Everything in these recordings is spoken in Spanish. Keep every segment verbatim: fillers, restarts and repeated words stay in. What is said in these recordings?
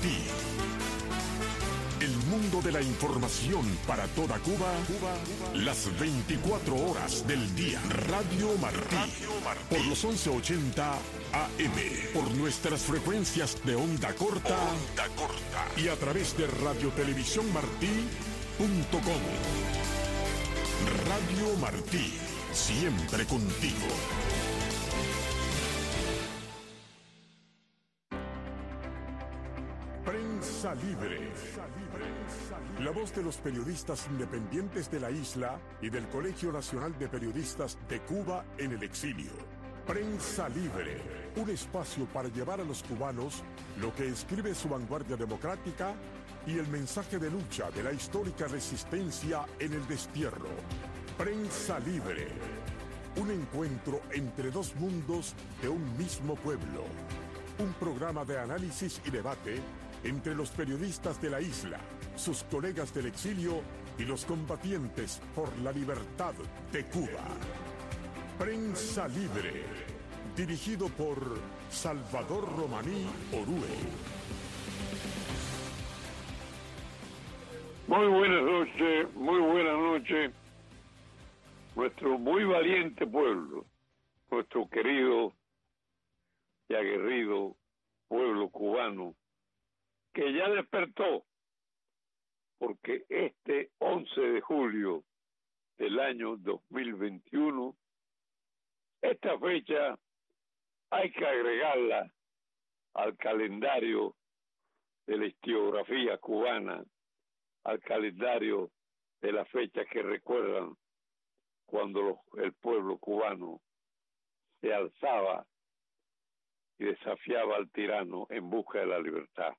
Martí. El mundo de la información para toda Cuba, Cuba, las veinticuatro horas del día. Radio Martí, Radio Martí. Por los once ochenta A M, por nuestras frecuencias de onda corta, onda corta y a través de radiotelevisiónmartí punto com. Radio Martí, siempre contigo. Prensa Libre. La voz de los periodistas independientes de la isla y del Colegio Nacional de Periodistas de Cuba en el exilio. Prensa Libre, un espacio para llevar a los cubanos lo que escribe su vanguardia democrática y el mensaje de lucha de la histórica resistencia en el destierro. Prensa Libre, un encuentro entre dos mundos de un mismo pueblo. Un programa de análisis y debate entre los periodistas de la isla, sus colegas del exilio y los combatientes por la libertad de Cuba. Prensa Libre, dirigido por Salvador Romaní Orue. Muy buenas noches, muy buenas noches. Nuestro muy valiente pueblo, nuestro querido y aguerrido pueblo cubano, que ya despertó, porque este once de julio del año dos mil veintiuno, esta fecha hay que agregarla al calendario de la historiografía cubana, al calendario de las fechas que recuerdan cuando los, el pueblo cubano se alzaba y desafiaba al tirano en busca de la libertad.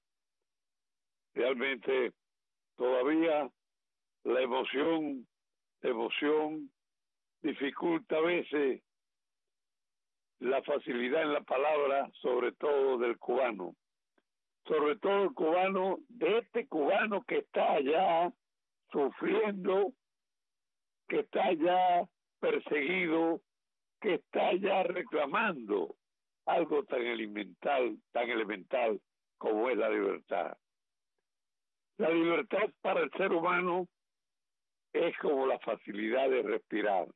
Realmente todavía la emoción, la emoción dificulta a veces la facilidad en la palabra, sobre todo del cubano, sobre todo el cubano, de este cubano que está allá sufriendo, que está allá perseguido, que está allá reclamando algo tan elemental, tan elemental como es la libertad. La libertad para el ser humano es como la facilidad de respirar.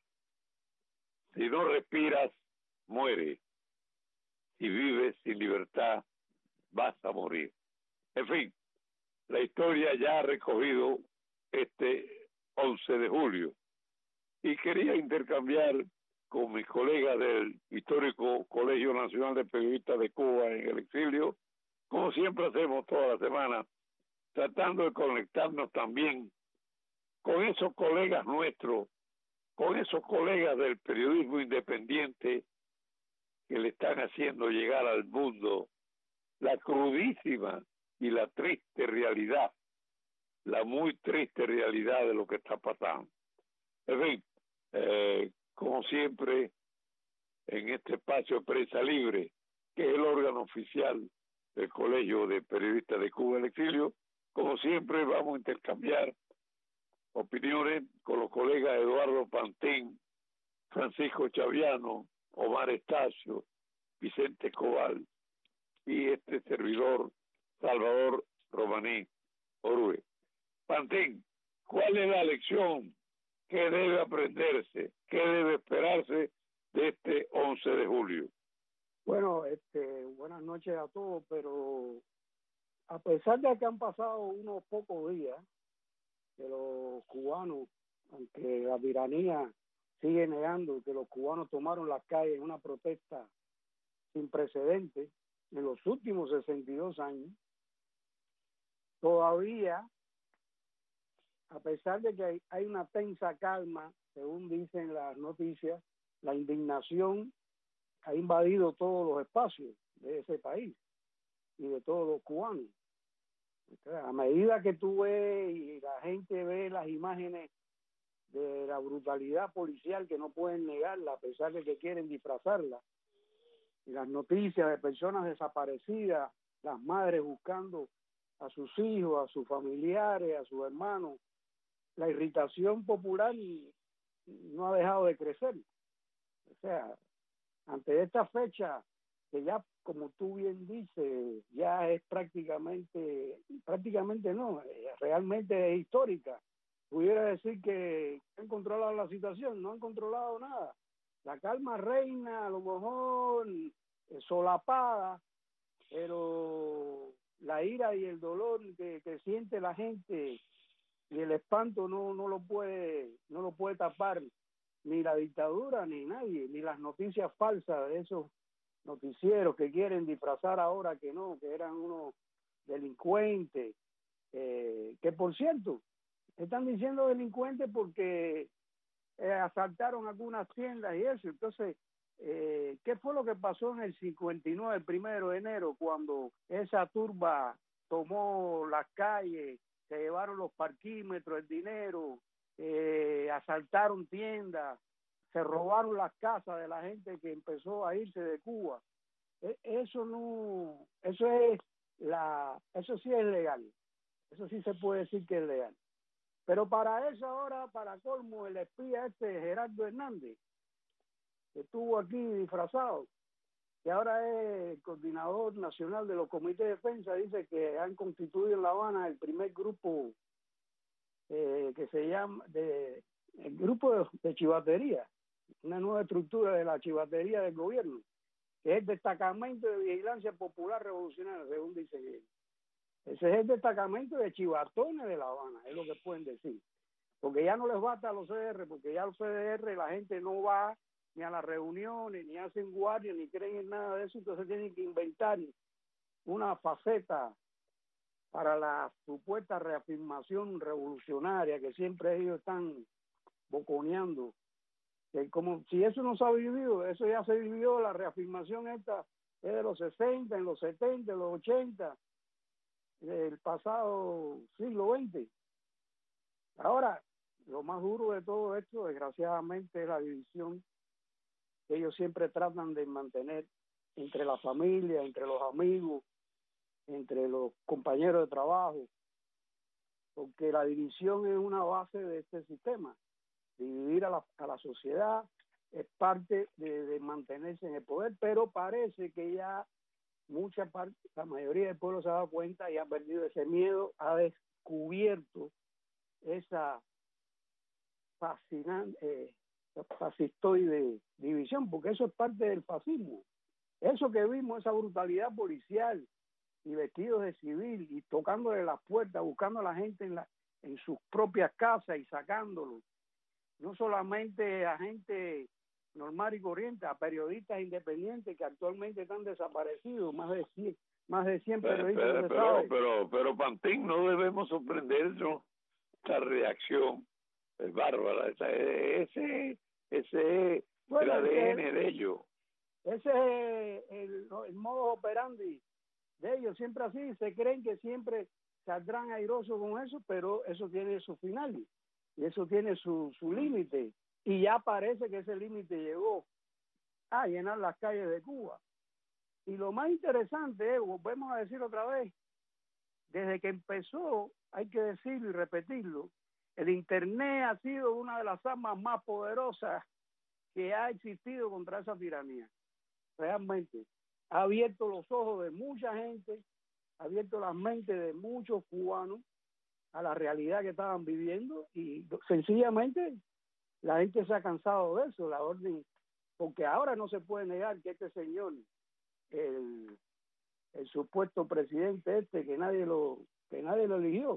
Si no respiras, mueres. Si vives sin libertad, vas a morir. En fin, la historia ya ha recogido este once de julio. Y quería intercambiar con mis colegas del histórico Colegio Nacional de Periodistas de Cuba en el exilio, como siempre hacemos toda la semana, tratando de conectarnos también con esos colegas nuestros, con esos colegas del periodismo independiente que le están haciendo llegar al mundo la crudísima y la triste realidad, la muy triste realidad de lo que está pasando. En fin, eh, como siempre, en este espacio de Prensa Libre, que es el órgano oficial del Colegio de Periodistas de Cuba en el exilio, como siempre vamos a intercambiar opiniones con los colegas Eduardo Pantín, Francisco Chaviano, Omar Estacio, Vicente Escobar y este servidor Salvador Romaní Orue. Pantín, ¿cuál es la lección que debe aprenderse, qué debe esperarse de este once de julio? Bueno, este, buenas noches a todos, pero a pesar de que han pasado unos pocos días, que los cubanos, aunque la tiranía sigue negando que los cubanos tomaron las calles en una protesta sin precedentes en los últimos sesenta y dos años, todavía, a pesar de que hay, hay una tensa calma, según dicen las noticias, la indignación ha invadido todos los espacios de ese país y de todos los cubanos. A medida que tú ves y la gente ve las imágenes de la brutalidad policial que no pueden negarla a pesar de que quieren disfrazarla, y las noticias de personas desaparecidas, las madres buscando a sus hijos, a sus familiares, a sus hermanos, la irritación popular no ha dejado de crecer. O sea, ante esta fecha que ya, como tú bien dices, ya es prácticamente, prácticamente no, realmente es histórica. Pudiera decir que han controlado la situación, no han controlado nada. La calma reina, a lo mejor eh, solapada, pero la ira y el dolor que, que siente la gente y el espanto no, no lo puede, no lo puede tapar ni la dictadura ni nadie, ni las noticias falsas de esos noticieros que quieren disfrazar ahora que no, que eran unos delincuentes, eh, que por cierto, están diciendo delincuentes porque eh, asaltaron algunas tiendas y eso. Entonces, eh, ¿qué fue lo que pasó en el cincuenta y nueve, el primero de enero, cuando esa turba tomó las calles, se llevaron los parquímetros, el dinero, eh, asaltaron tiendas, se robaron las casas de la gente que empezó a irse de Cuba? Eh, eso no, eso es la, eso sí es legal, eso sí se puede decir que es legal. Pero para eso ahora, para colmo, el espía este Gerardo Hernández, que estuvo aquí disfrazado, que ahora es el coordinador nacional de los comités de defensa, dice que han constituido en La Habana el primer grupo eh, que se llama, de, el grupo de, de chivatería, una nueva estructura de la chivatería del gobierno, que es el Destacamento de Vigilancia Popular Revolucionaria, según dice él. Ese es el destacamento de chivatones de La Habana, es lo que pueden decir. Porque ya no les basta a los C D R, porque ya los C D R la gente no va ni a las reuniones, ni hacen guardia, ni creen en nada de eso, entonces tienen que inventar una faceta para la supuesta reafirmación revolucionaria que siempre ellos están boconeando. Que como si eso no se ha vivido, eso ya se vivió, la reafirmación esta es de los sesenta, en los setenta, en los ochenta, del pasado siglo veinte. Ahora, lo más duro de todo esto, desgraciadamente, es la división que ellos siempre tratan de mantener entre la familia, entre los amigos, entre los compañeros de trabajo, porque la división es una base de este sistema. Dividir a la, a la sociedad es parte de, de mantenerse en el poder, pero parece que ya mucha parte, la mayoría del pueblo se ha dado cuenta y ha perdido ese miedo, ha descubierto esa fascinante, eh, fascistoide división, porque eso es parte del fascismo. Eso que vimos, esa brutalidad policial y vestidos de civil y tocándole las puertas, buscando a la gente en, la, en sus propias casas y sacándolos, no solamente a gente normal y corriente, a periodistas independientes que actualmente están desaparecidos, más de cien, más de cien periodistas. Pero, pero, pero, pero, pero, Pantín, no debemos sorprendernos. Esta reacción es bárbara. Ese, ese es bueno, el A D N de ellos. Ese es el, el modo operandi de ellos, siempre así. Se creen que siempre saldrán airosos con eso, pero eso tiene su final y eso tiene su, su límite. Y ya parece que ese límite llegó a llenar las calles de Cuba. Y lo más interesante es, volvemos a decir otra vez, desde que empezó, hay que decirlo y repetirlo, el Internet ha sido una de las armas más poderosas que ha existido contra esa tiranía. Realmente. Ha abierto los ojos de mucha gente, ha abierto las mentes de muchos cubanos a la realidad que estaban viviendo y sencillamente la gente se ha cansado de eso, la orden, porque ahora no se puede negar que este señor, el, el supuesto presidente este, que nadie lo, que nadie lo eligió,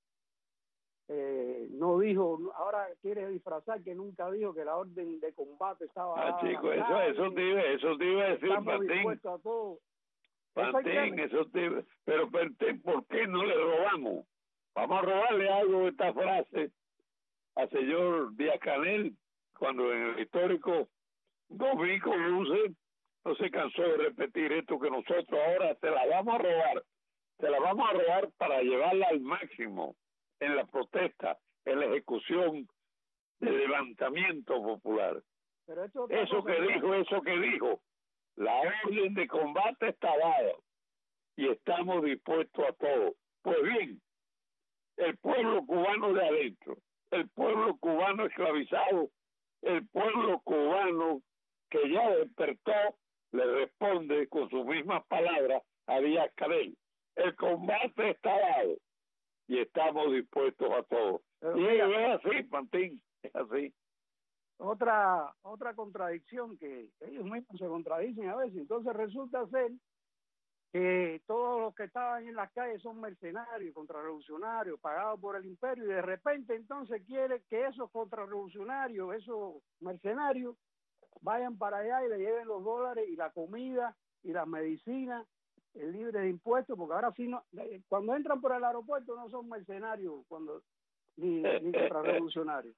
eh, no dijo, ahora quiere disfrazar que nunca dijo que la orden de combate estaba... Ah, chico, eso, calle, eso te iba, eso te iba a decir, Pantín. A todo. Pantín, eso te iba, pero ¿por qué no le robamos? Vamos a robarle algo de esta frase al señor Díaz Canel, cuando en el histórico Domingo Luce no se cansó de repetir esto, que nosotros ahora te la vamos a robar, te la vamos a robar para llevarla al máximo en la protesta, en la ejecución del levantamiento popular. Pero esto eso que cosa, dijo, eso que dijo, la orden de combate está dada y estamos dispuestos a todo. Pues bien, el pueblo cubano de adentro, el pueblo cubano esclavizado, el pueblo cubano que ya despertó, le responde con sus mismas palabras a Díaz-Canel: el combate está dado y estamos dispuestos a todo. Pero y mira, es así, Pantín, es así. Otra, otra contradicción que ellos mismos se contradicen a veces. Entonces resulta ser que todos los que estaban en las calles son mercenarios, contrarrevolucionarios, pagados por el imperio, y de repente entonces quiere que esos contrarrevolucionarios, esos mercenarios, vayan para allá y le lleven los dólares y la comida y las medicinas eh, libres de impuestos, porque ahora sí no, cuando entran por el aeropuerto no son mercenarios cuando ni, ni contrarrevolucionarios.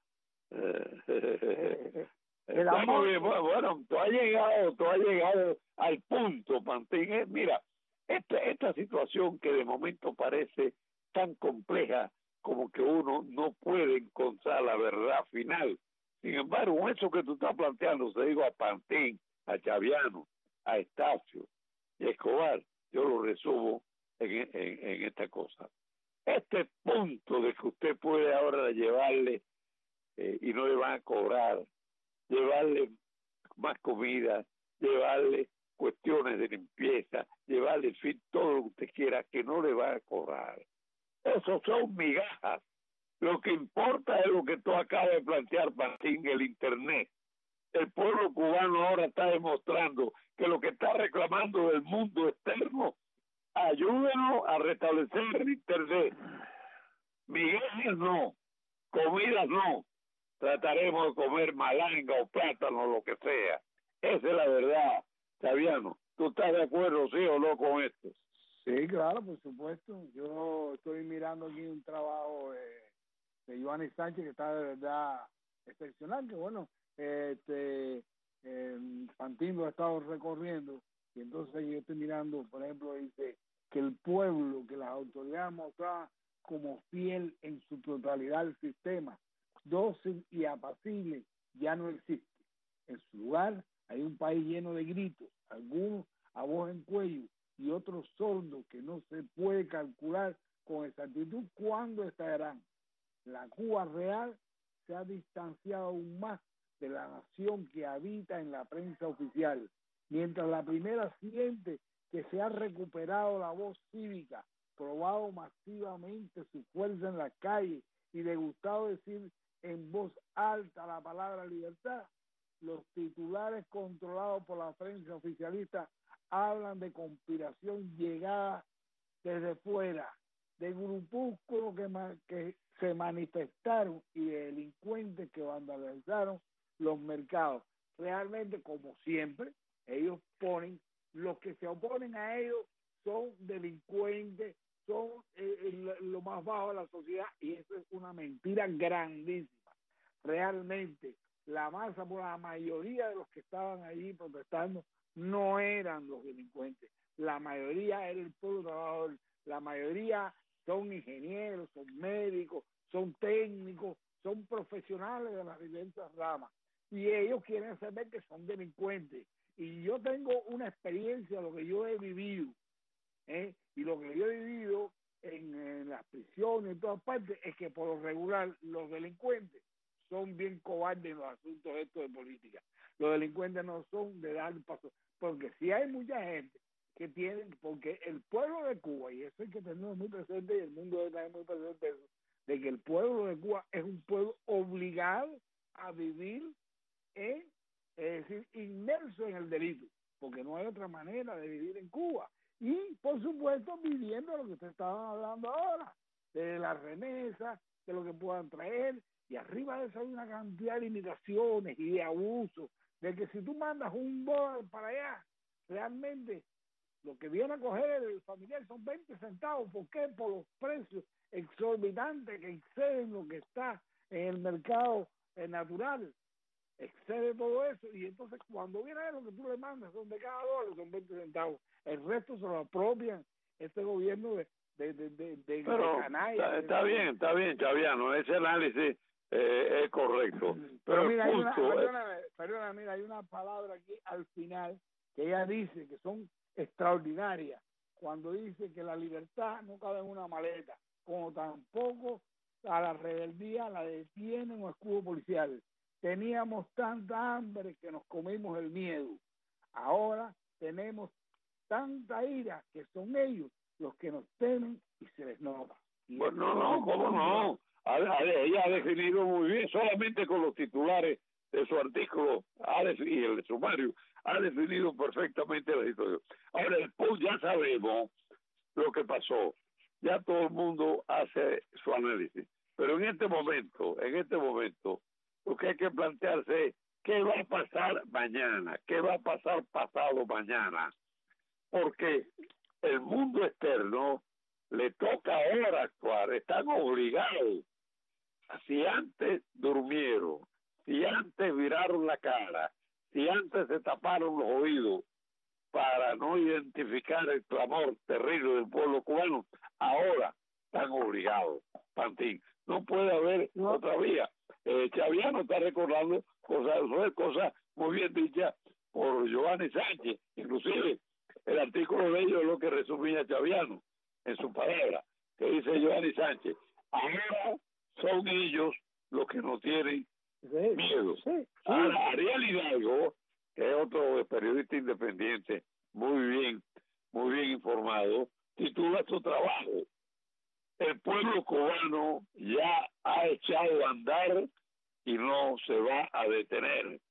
eh, el amor... bien. Bueno, tú has llegado, tú has llegado al punto, Pantín. Eh, mira, esta, esta situación que de momento parece tan compleja como que uno no puede encontrar la verdad final. Sin embargo, eso que tú estás planteando, se digo a Pantín, a Chaviano, a Estacio y a Escobar, yo lo resumo en, en, en esta cosa. Este punto de que usted puede ahora llevarle eh, y no le van a cobrar, llevarle más comida, llevarle cuestiones de limpieza, llevarle, en fin, todo lo que usted quiera, que no le van a cobrar. Esos son migajas. Lo que importa es lo que tú acabas de plantear, Martín, el Internet. El pueblo cubano ahora está demostrando que lo que está reclamando del mundo externo, ayúdenos a restablecer el Internet. Migajas no, comidas no. Trataremos de comer malanga o plátano o lo que sea. Esa es la verdad, Chaviano. ¿Tú estás de acuerdo, sí o no, con esto? Sí, claro, por supuesto. Yo estoy mirando aquí un trabajo de, de Joanny Sánchez que está de verdad excepcional, que bueno, este eh, Pantín lo ha estado recorriendo, y entonces yo estoy mirando, por ejemplo, dice que el pueblo, que las autoridades mostraban como fiel en su totalidad al sistema, dócil y apacible, ya no existe. En su lugar hay un país lleno de gritos, algunos a voz en cuello y otros sordos que no se puede calcular con exactitud cuándo estallarán. La Cuba real se ha distanciado aún más de la nación que habita en la prensa oficial, mientras la primera siente que se ha recuperado la voz cívica, probado masivamente su fuerza en las calles y le gustado decir en voz alta la palabra libertad. Los titulares controlados por la prensa oficialista hablan de conspiración llegada desde fuera, de grupúsculos que, que se manifestaron y de delincuentes que vandalizaron los mercados. Realmente, como siempre, ellos ponen, los que se oponen a ellos son delincuentes, son eh, lo más bajo de la sociedad, y eso es una mentira grandísima. Realmente, la masa, por la mayoría de los que estaban allí protestando, no eran los delincuentes. La mayoría era el pueblo trabajador. La mayoría son ingenieros, son médicos, son técnicos, son profesionales de las diversas ramas. Y ellos quieren saber que son delincuentes. Y yo tengo una experiencia, lo que yo he vivido, ¿eh? y lo que yo he vivido en, en las prisiones, en todas partes, es que por lo regular los delincuentes son bien cobardes en los asuntos estos de política. Los delincuentes no son de dar paso, porque si hay mucha gente que tiene, porque el pueblo de Cuba, y eso hay que tenerlo muy presente, y el mundo debe tener muy presente eso, de que el pueblo de Cuba es un pueblo obligado a vivir en, es decir, inmerso en el delito, porque no hay otra manera de vivir en Cuba. Y, por supuesto, viviendo lo que ustedes estaban hablando ahora, de las remesas, de lo que puedan traer, y arriba de eso hay una cantidad de limitaciones y de abusos, de que si tú mandas un dólar para allá, realmente lo que viene a coger el familiar son veinte centavos. ¿Por qué? Por los precios exorbitantes que exceden lo que está en el mercado eh, natural. Excede todo eso, y entonces cuando viene a ver lo que tú le mandas, son de cada dólar, son veinte centavos. El resto se lo apropian este gobierno de, de, de, de, de, Pero de canalla. Está, está bien, está bien, Chaviano, ese análisis eh, es correcto. Pero, pero mira, el hay una, punto perdóname, perdóname, mira, hay una palabra aquí al final que ella dice que son extraordinarias, cuando dice que la libertad no cabe en una maleta, como tampoco a la rebeldía la detienen o escudo policial. Teníamos tanta hambre que nos comimos el miedo. Ahora tenemos tanta ira que son ellos los que nos temen y se les nota. Y bueno, no, no, cómo no. A, a, ella ha definido muy bien, solamente con los titulares de su artículo ha y el sumario, ha definido perfectamente la situación. Ahora, el punto, ya sabemos lo que pasó, ya todo el mundo hace su análisis, pero en este momento, en este momento, lo que hay que plantearse es qué va a pasar mañana, qué va a pasar pasado mañana, porque el mundo externo le toca ahora actuar, están obligados. Si antes durmieron, si antes viraron la cara, si antes se taparon los oídos para no identificar el clamor terrible del pueblo cubano, ahora están obligados, Pantín. No puede haber no. otra vía. Eh, Chaviano está recordando cosas, cosas muy bien dichas por Giovanni Sánchez, inclusive el artículo de ellos es lo que resumía Chaviano en su palabra, que dice Giovanni Sánchez, ahora son ellos los que no tienen sí, miedo. Sí, sí. Ahora, Ariel Hidalgo, que es otro periodista independiente, muy bien, muy bien informado, titula su trabajo, el pueblo cubano ya ha echado a andar y no se va a detener.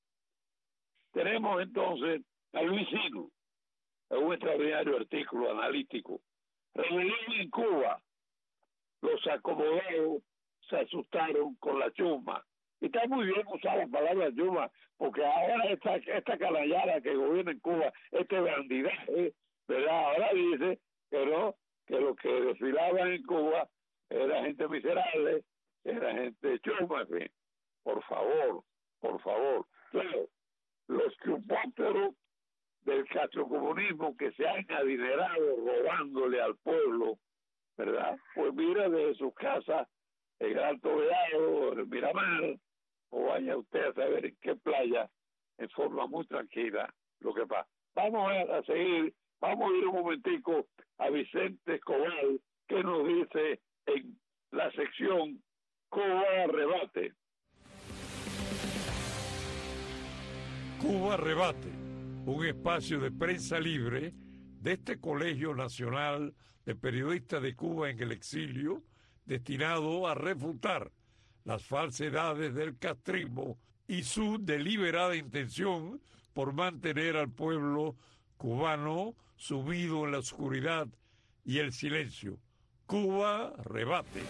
Tenemos entonces a Luisino, en un extraordinario artículo analítico. Rebelión en Cuba, los acomodados se asustaron con la chuma. Y está muy bien usar la palabra chuma, porque ahora esta, esta canallada que gobierna en Cuba, este bandidaje, ¿verdad? Ahora dice que no, que los que desfilaban en Cuba era gente miserable, era gente chuma, en fin. Por favor, por favor. Claro, los chupóteros del castrocomunismo que se han adinerado robándole al pueblo, ¿verdad? Pues mira desde sus casas en el Alto Vedado, en el Miramar, o vaya usted a saber en qué playa, en forma muy tranquila, lo que pasa. Vamos a, a seguir, vamos a ir un momentico a Vicente Escobar, que nos dice en la sección Cuba Rebate. Cuba Rebate, un espacio de prensa libre de este Colegio Nacional de Periodistas de Cuba en el Exilio, destinado a refutar las falsedades del castrismo y su deliberada intención por mantener al pueblo cubano sumido en la oscuridad y el silencio. Cuba Rebate.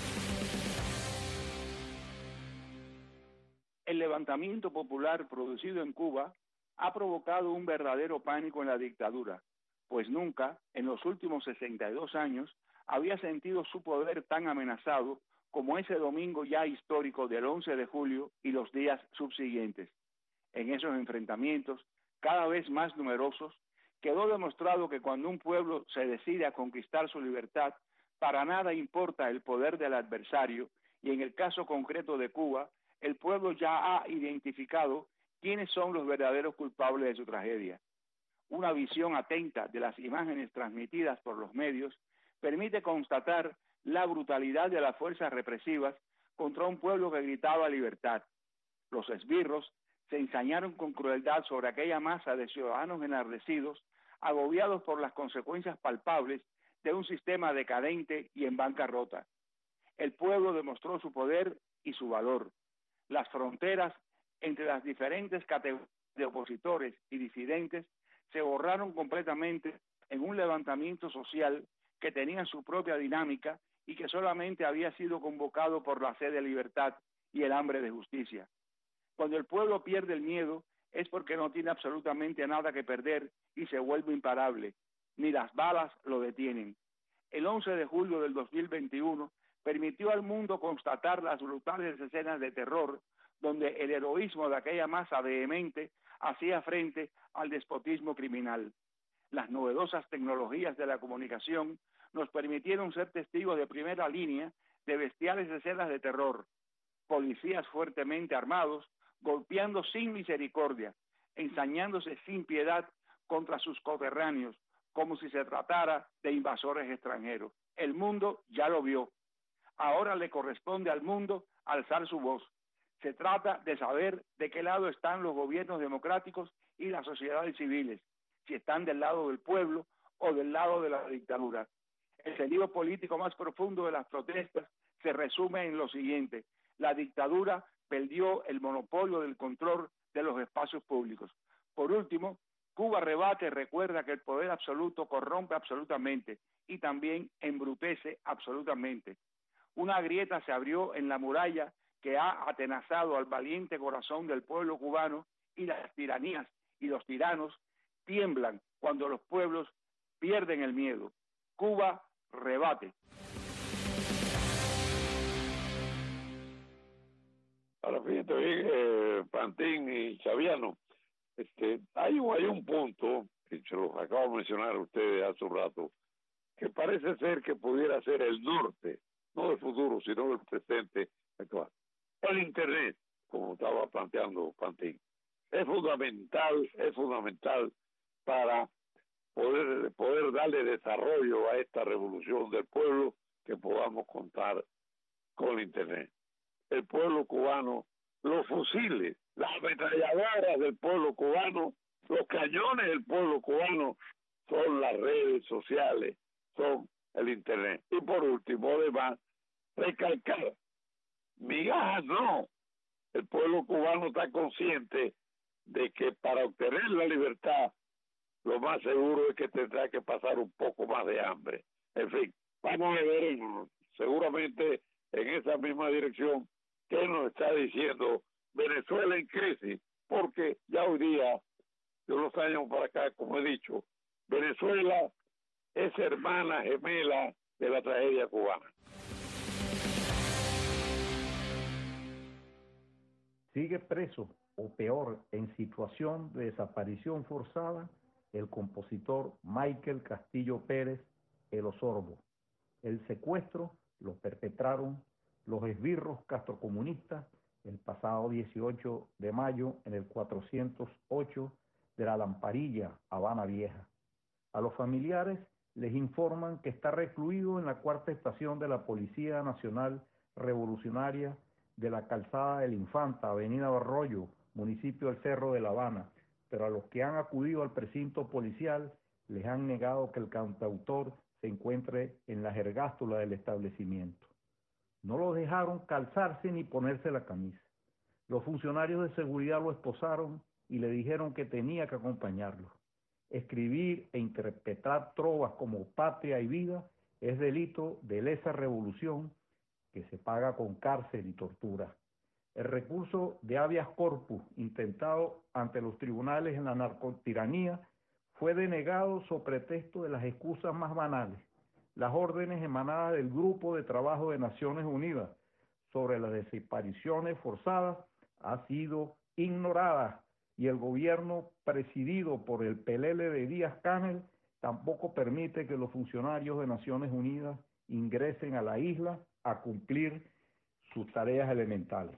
El levantamiento popular producido en Cuba ha provocado un verdadero pánico en la dictadura, pues nunca, en los últimos sesenta y dos años, había sentido su poder tan amenazado como ese domingo ya histórico del once de julio y los días subsiguientes. En esos enfrentamientos, cada vez más numerosos, quedó demostrado que cuando un pueblo se decide a conquistar su libertad, para nada importa el poder del adversario, y en el caso concreto de Cuba, el pueblo ya ha identificado quiénes son los verdaderos culpables de su tragedia. Una visión atenta de las imágenes transmitidas por los medios permite constatar la brutalidad de las fuerzas represivas contra un pueblo que gritaba libertad. Los esbirros se ensañaron con crueldad sobre aquella masa de ciudadanos enardecidos, agobiados por las consecuencias palpables de un sistema decadente y en bancarrota. El pueblo demostró su poder y su valor. Las fronteras entre las diferentes categorías de opositores y disidentes se borraron completamente en un levantamiento social que tenía su propia dinámica y que solamente había sido convocado por la sed de libertad y el hambre de justicia. Cuando el pueblo pierde el miedo es porque no tiene absolutamente nada que perder y se vuelve imparable. Ni las balas lo detienen. El once de julio del dos mil veintiuno permitió al mundo constatar las brutales escenas de terror donde el heroísmo de aquella masa vehemente hacía frente al despotismo criminal. Las novedosas tecnologías de la comunicación nos permitieron ser testigos de primera línea de bestiales escenas de terror. Policías fuertemente armados, golpeando sin misericordia, ensañándose sin piedad contra sus coterráneos, como si se tratara de invasores extranjeros. El mundo ya lo vio. Ahora le corresponde al mundo alzar su voz. Se trata de saber de qué lado están los gobiernos democráticos y las sociedades civiles. si están del lado del pueblo o del lado de la dictadura. El sentido político más profundo de las protestas se resume en lo siguiente: la dictadura perdió el monopolio del control de los espacios públicos. Por último, Cuba Rebate recuerda que el poder absoluto corrompe absolutamente y también embrutece absolutamente. Una grieta se abrió en la muralla que ha atenazado al valiente corazón del pueblo cubano, y las tiranías y los tiranos tiemblan cuando los pueblos pierden el miedo. Cuba Rebate. Ahora fíjate bien, eh, Pantín y Xaviano, este, hay, un- hay un punto, que se los acabo de mencionar a ustedes hace un rato, que parece ser que pudiera ser el norte, no del futuro, sino del presente actual. El Internet, como estaba planteando Pantín, es fundamental, es fundamental para poder, poder darle desarrollo a esta revolución del pueblo, que podamos contar con el Internet. El pueblo cubano, los fusiles, las ametralladoras del pueblo cubano, los cañones del pueblo cubano son las redes sociales, son el Internet. Y por último, además, recalcar, migajas no. El pueblo cubano está consciente de que para obtener la libertad, lo más seguro es que tendrá que pasar un poco más de hambre. En fin, vamos a ver en- seguramente en esa misma dirección qué nos está diciendo Venezuela en crisis, porque ya hoy día, de unos años para acá, como he dicho, Venezuela es hermana gemela de la tragedia cubana. Sigue preso, o peor, en situación de desaparición forzada, el compositor Michael Castillo Pérez, el Osorbo. El secuestro lo perpetraron los esbirros castrocomunistas el pasado dieciocho de mayo en el cuatrocientos ocho de la Lamparilla, Habana Vieja. A los familiares les informan que está recluido en la cuarta estación de la Policía Nacional Revolucionaria de la Calzada del Infanta, Avenida Arroyo, municipio del Cerro de La Habana, pero a los que han acudido al precinto policial les han negado que el cantautor se encuentre en la jergástula del establecimiento. No lo dejaron calzarse ni ponerse la camisa. Los funcionarios de seguridad lo esposaron y le dijeron que tenía que acompañarlos. Escribir e interpretar trovas como Patria y Vida es delito de lesa revolución que se paga con cárcel y tortura. El recurso de habeas corpus intentado ante los tribunales en la narcotiranía fue denegado sobre pretexto de las excusas más banales. Las órdenes emanadas del Grupo de Trabajo de Naciones Unidas sobre las desapariciones forzadas han sido ignoradas y el gobierno presidido por el P L L de Díaz-Canel tampoco permite que los funcionarios de Naciones Unidas ingresen a la isla a cumplir sus tareas elementales.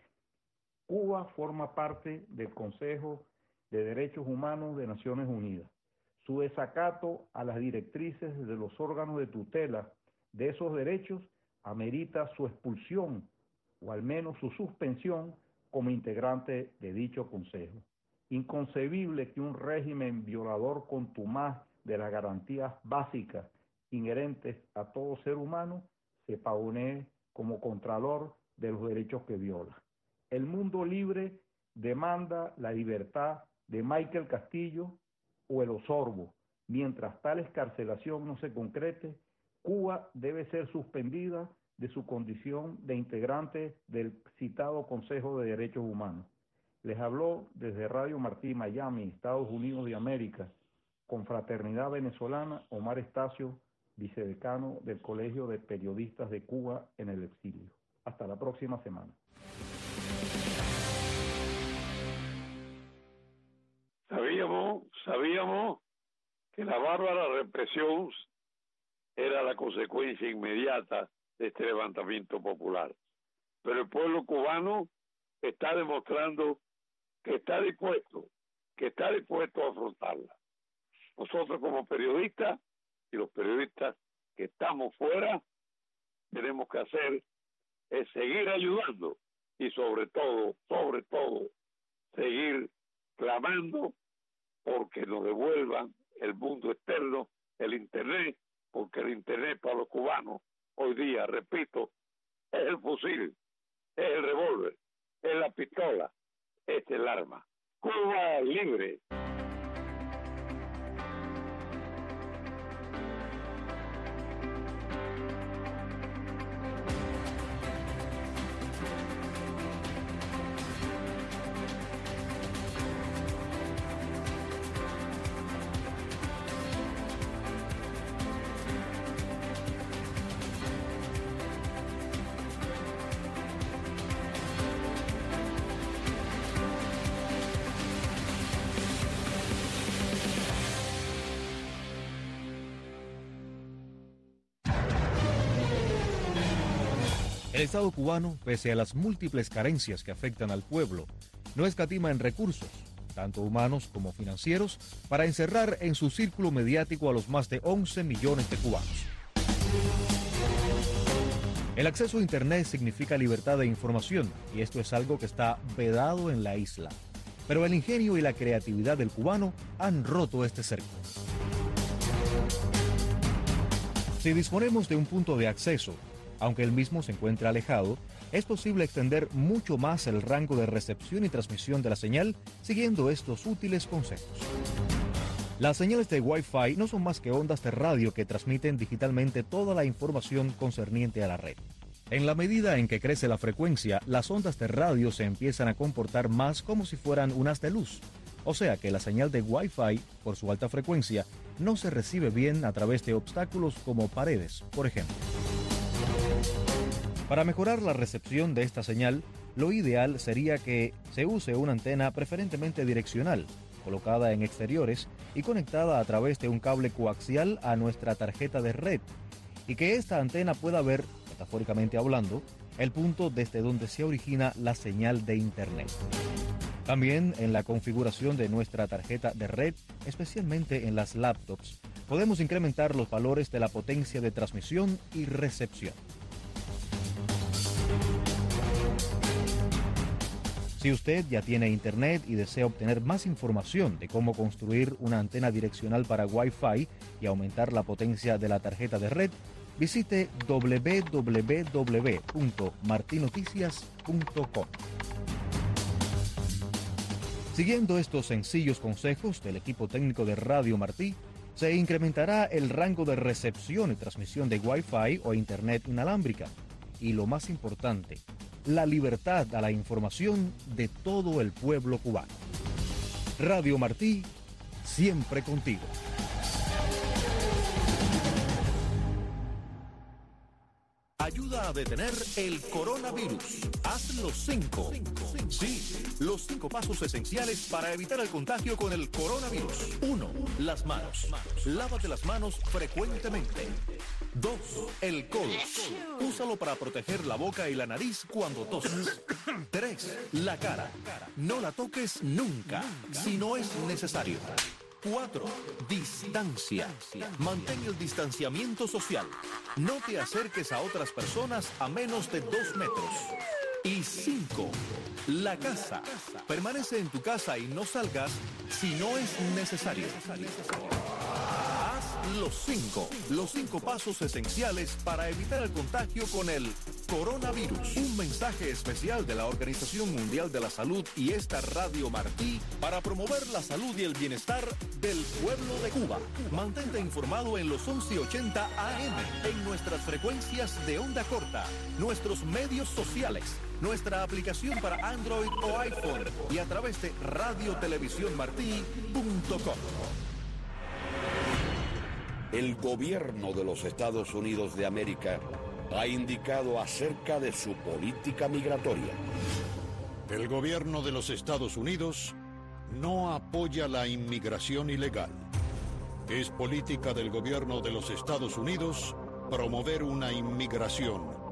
Cuba forma parte del Consejo de Derechos Humanos de Naciones Unidas. Su desacato a las directrices de los órganos de tutela de esos derechos amerita su expulsión o al menos su suspensión como integrante de dicho Consejo. Inconcebible que un régimen violador contumaz de las garantías básicas inherentes a todo ser humano se pavonee como contralor de los derechos que viola. El mundo libre demanda la libertad de Michael Castillo o el Osorbo. Mientras tal escarcelación no se concrete, Cuba debe ser suspendida de su condición de integrante del citado Consejo de Derechos Humanos. Les habló desde Radio Martí, Miami, Estados Unidos de América, con Fraternidad Venezolana, Omar Estacio, vicedecano del Colegio de Periodistas de Cuba en el exilio. Hasta la próxima semana. Sabíamos, sabíamos que la bárbara represión era la consecuencia inmediata de este levantamiento popular. Pero el pueblo cubano está demostrando que está dispuesto, que está dispuesto a afrontarla. Nosotros como periodistas y los periodistas que estamos fuera, tenemos que hacer es seguir ayudando y sobre todo, sobre todo, seguir clamando porque nos devuelvan el mundo externo, el Internet, porque el Internet para los cubanos hoy día, repito, es el fusil, es el revólver, es la pistola, es el arma. Cuba libre. El Estado cubano, pese a las múltiples carencias que afectan al pueblo, no escatima en recursos, tanto humanos como financieros, para encerrar en su círculo mediático a los más de once millones de cubanos. El acceso a Internet significa libertad de información, y esto es algo que está vedado en la isla. Pero el ingenio y la creatividad del cubano han roto este cerco. Si disponemos de un punto de acceso, aunque el mismo se encuentre alejado, es posible extender mucho más el rango de recepción y transmisión de la señal siguiendo estos útiles consejos. Las señales de Wi-Fi no son más que ondas de radio que transmiten digitalmente toda la información concerniente a la red. En la medida en que crece la frecuencia, las ondas de radio se empiezan a comportar más como si fueran un haz de luz. O sea que la señal de Wi-Fi, por su alta frecuencia, no se recibe bien a través de obstáculos como paredes, por ejemplo. Para mejorar la recepción de esta señal, lo ideal sería que se use una antena preferentemente direccional, colocada en exteriores y conectada a través de un cable coaxial a nuestra tarjeta de red, y que esta antena pueda ver, metafóricamente hablando, el punto desde donde se origina la señal de Internet. También en la configuración de nuestra tarjeta de red, especialmente en las laptops, podemos incrementar los valores de la potencia de transmisión y recepción. Si usted ya tiene Internet y desea obtener más información de cómo construir una antena direccional para Wi-Fi y aumentar la potencia de la tarjeta de red, visite doble u doble u doble u punto marti noticias punto com. Siguiendo estos sencillos consejos del equipo técnico de Radio Martí, se incrementará el rango de recepción y transmisión de Wi-Fi o Internet inalámbrica. Y lo más importante, la libertad a la información de todo el pueblo cubano. Radio Martí, siempre contigo. Ayuda a detener el coronavirus. Haz los cinco. Sí, los cinco pasos esenciales para evitar el contagio con el coronavirus. Uno, las manos. Lávate las manos frecuentemente. Dos, el codo. Úsalo para proteger la boca y la nariz cuando toses. Tres, la cara. No la toques nunca, si no es necesario. Cuatro, distancia. Mantén el distanciamiento social. No te acerques a otras personas a menos de dos metros. Y cinco, la casa. Permanece en tu casa y no salgas si no es necesario. Haz los cinco, los cinco pasos esenciales para evitar el contagio con el coronavirus. Un mensaje especial de la Organización Mundial de la Salud y esta Radio Martí para promover la salud y el bienestar del pueblo de Cuba. Mantente informado en los once ochenta A M, en nuestras frecuencias de onda corta, nuestros medios sociales, nuestra aplicación para Android o iPhone y a través de radio televisión martí punto com. El gobierno de los Estados Unidos de América ha indicado acerca de su política migratoria. El gobierno de los Estados Unidos no apoya la inmigración ilegal. Es política del gobierno de los Estados Unidos promover una inmigración